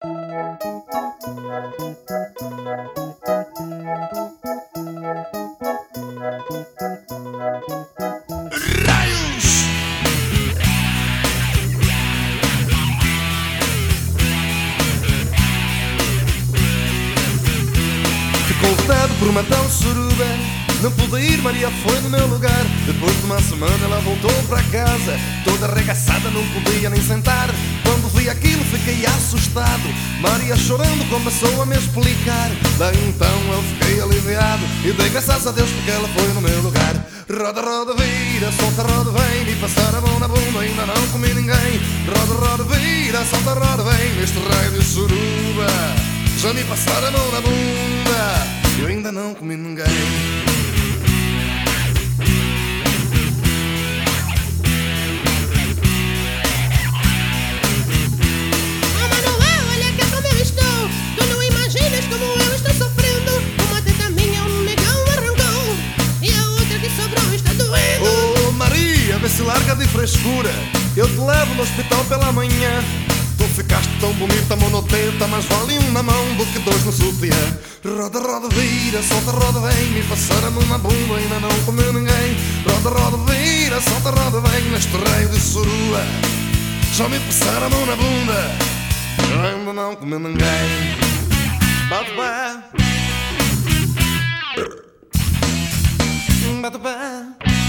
Ficou vedado por uma tal suruba, não pude ir, Maria foi no meu lugar. Depois de uma semana ela voltou para casa, toda arregaçada, não podia nem sentar. Quando vi aquilo fiquei assustado, Maria chorando começou a me explicar. Daí então eu fiquei aliviado e dei graças a Deus porque ela foi no meu lugar. Roda, roda, vira, solta, roda, vem, me passar a mão na bunda, ainda não comi ninguém. Roda, roda, vira, solta, roda, vem, neste raio de suruba. Já me passaram a mão na bunda, eu ainda não comi ninguém. Vê se larga de frescura, eu te levo no hospital pela manhã. Tu ficaste tão bonita, monoteta, mas vale um na mão do que dois no sutiã. Roda, roda, vira, solta, roda, vem, me passar a mão na bunda, ainda não comeu ninguém. Roda, roda, vira, solta, roda, vem, neste raio de surua. Já me passaram a mão na bunda, eu ainda não comeu ninguém. Bate pé, bate pé.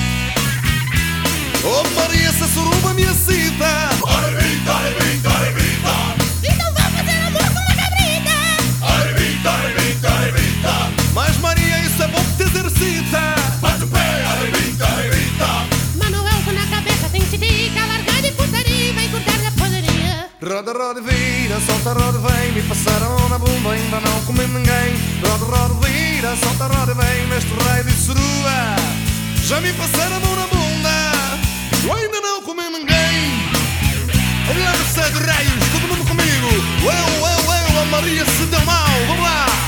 Oh Maria, essa suruba me excita. Arrebita, arrebita, arrebita. Então vamos fazer amor com uma cabrita. Arrebita, arrebita, arrebita. Mas Maria, isso é bom que te exercita. Bate o pé, arrebita, arrebita. Manuel, na cabeça tem titica, largar de putaria e vai cortar da poderia. Roda, roda, vira, solta, roda, vem, me passaram na bunda, ainda não comi ninguém. Roda, roda, vira, solta, roda, vem, neste raio de surua. Já me passaram a mão na bunda, eu ainda não comi ninguém. Olha lá no céu de raios, todo mundo comigo. Eu, a Maria se deu mal, vamos lá.